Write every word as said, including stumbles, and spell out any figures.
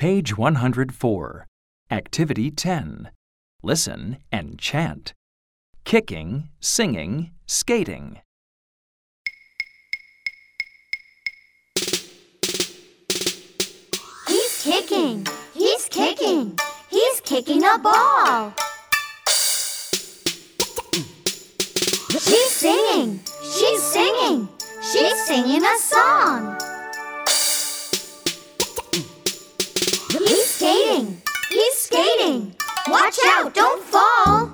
Page one hundred four. Activity ten. Listen and chant. Kicking, singing, skating. He's kicking. He's kicking. He's kicking a ball. She's singing. She's singing. She's singing a song. He's skating. He's skating. Watch out, don't fall.